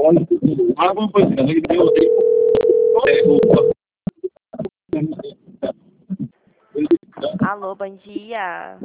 Alguma coisa, ele deu Alô, bom dia.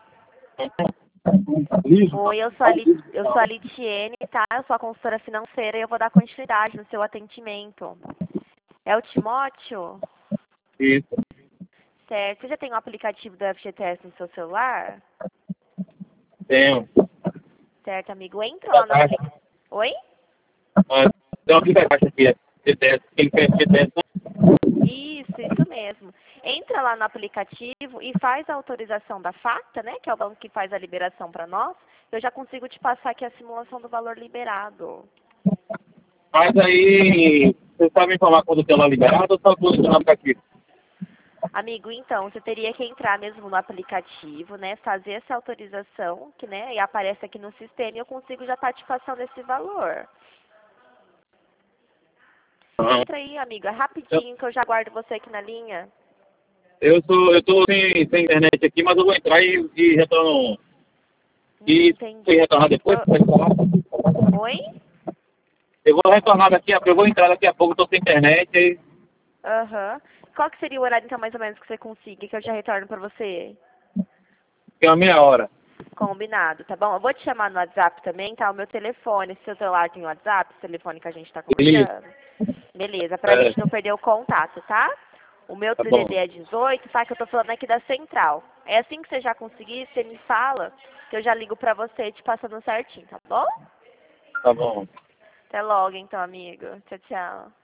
Oi, eu sou a Litiene, tá? Eu sou a consultora financeira e eu vou dar continuidade no seu atendimento. É o Timóteo? isso. Certo. Você já tem o aplicativo do FGTS no seu celular? Tenho. Certo, amigo. Entra lá no aplicativo. Oi? Tem um aplicativo aqui, FGTS, quem quer FGTS. Isso mesmo. Entra lá no aplicativo e faz a autorização da FACTA, né? Que é o banco que faz a liberação para nós. Eu já consigo te passar aqui a simulação do valor liberado. Mas aí, você sabe informar quando tem lá liberado ou só quando tem no aplicativo? Amigo, então, você teria que entrar mesmo no aplicativo, né? Fazer essa autorização, que, né? E aparece aqui no sistema e eu consigo já estar te passando esse valor. Entra aí, amigo. É rapidinho que eu já guardo você aqui na linha. Eu tô sem internet aqui, mas eu vou entrar e retorno. E Entendi. retornar depois, pode falar? Oi? Eu vou retornar daqui a pouco, eu vou entrar daqui a pouco, tô sem internet aí. Aham. Qual que seria o horário, então, mais ou menos, que você consiga, que eu já retorno pra você? Tem uma meia hora. Combinado, tá bom? Eu vou te chamar no WhatsApp também, tá? O meu telefone, se seu celular tem WhatsApp, esse telefone que a gente tá Beleza. conversando. Beleza, pra gente não perder o contato, tá? O meu Tá bom. DDD é 18, tá? Que eu tô falando aqui da central. É assim que você já conseguir, você me fala, que eu já ligo pra você te passando certinho, tá bom? Tá bom. Até logo, então, amigo. Tchau, tchau.